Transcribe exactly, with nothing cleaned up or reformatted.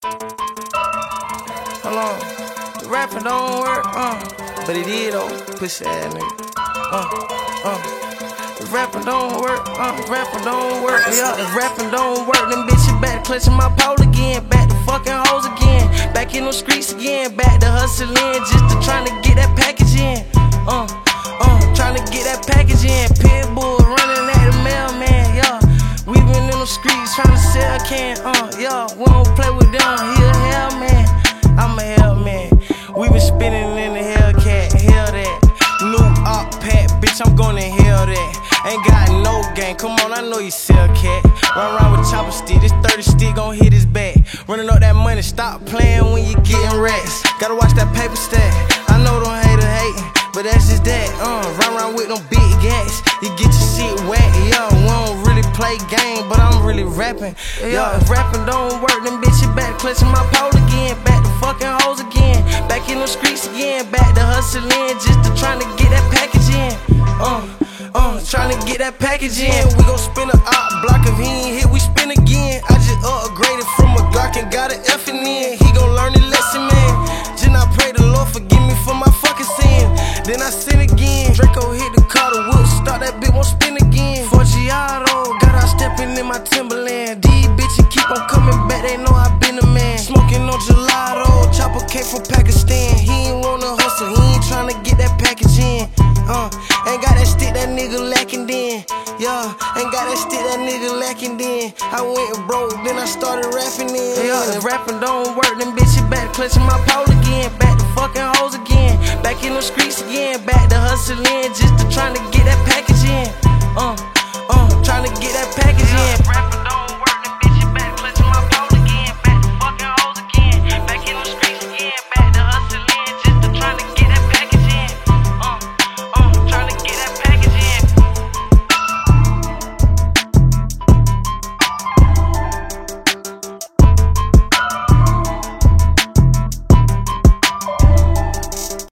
Hold on. The rapping don't work, uh. But it did though, pussy ass nigga. Uh, uh. The rapping don't work, uh. The rapping don't work, yeah. The rapping don't work, them bitches back clutching my pole again. Back to fucking hoes again. Back in those streets again. Back to hustling just to trying to get that package in. Uh, uh. Trying to get that package in. Pitbull running at the mailman, yeah. We been in the streets trying to sell can, uh, yeah. We don't play with them, he a hell man. I'm a hell man. We been spinning in the Hellcat, hell that. New op pack, bitch, I'm gonna hell that. Ain't got no game, come on, I know you sell cat. Run around with chopper stick, this thirty stick gon' hit his back. Running up that money, stop playing when you getting racks. Gotta watch that paper stack. I know them haters hating, but that's just that. Uh, run around with them big gas, you get your shit wet, yo. We don't really play game, but I'm really rapping. Yo, if rapping don't work, them bitches back clutching my pole again. Back to fucking hoes again. Back in the streets again. Back to hustling just to trying to get that package in. Uh, uh, trying to get that package in. We gon' spin a op block, if he ain't hit, we spin again. I just upgraded from a Glock and got an F in in. He gon' learn his lesson, man. Just I pray the Lord forgive me for my fucking sin. Then I sin again. Draco hit the car, the wheel start, that bitch won't spin again. Forgiato, got out stepping in my Timberland. These bitches keep on coming back, they know I been a man. Smoking on gelato, chopper came from Pakistan. He ain't wanna hustle, he ain't tryna get that package in. Uh, ain't got that stick, that nigga lacking then. Yeah, ain't got that stick, that nigga lacking then. I went broke, then I started rapping in. Yeah, if rapping don't work, them bitches back clutching my pole again. Back to fucking hoes again. Back in the streets again. Back to hustling just to tryna get that package in. Uh, uh, tryna get that package in.